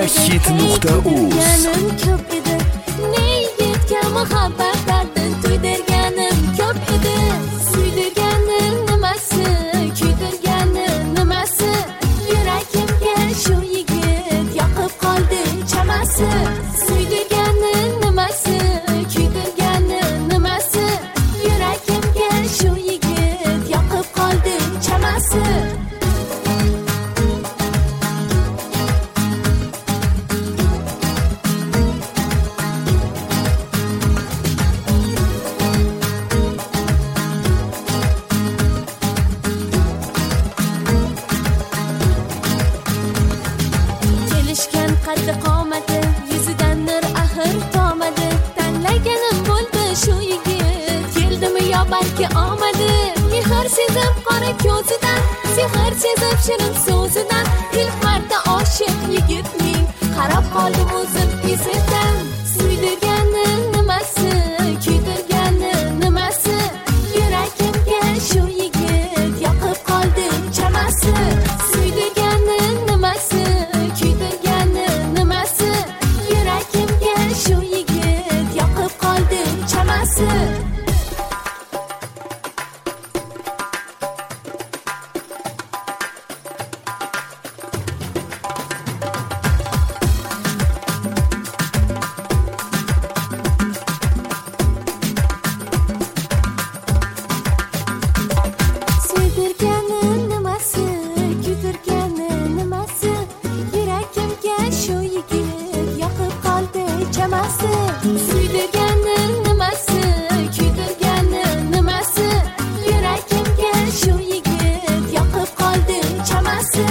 megahit.uz. Ko'p edi, ne yetgan muhabbat dardin to'ydirganim ko'p edi. Suydirganim nimasi, kuydirganim nimasi, yuragimga shu yigit yoqib qoldi chamasi. Suydirganim nimasi, kuydirganim nimasi, yuragimga shu yigit yoqib qoldi chamasi. Qaddi qomati yuzidan nur axir tomadi. Tanlaganim bo'ldi shu yigit, keldimi yo balki omadi. Mehr sezib qora ko'zidan, sehr sezib shirin so'zidan, ilk marta oshiq yigitning qarab qoldim o'zim izidan. Suydirganim nimasi, kuydirganim nimasi, yuragimga shu yigit yoqib qoldi chamasi. Suydirganim nimasi, shu yigit yoqib qoldi chamasi. Suydirganim nimasi, kuydirganim nimasi, yuragimga shu yigit yoqib qoldi chamasi. Suydirganim nimasi, kuydirganim nimasi, yuragimga shu yigit yoqib qoldi chamasi.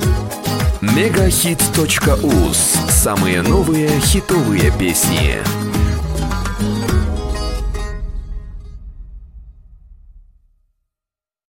megahit.uz. Самые новые хитовые песни.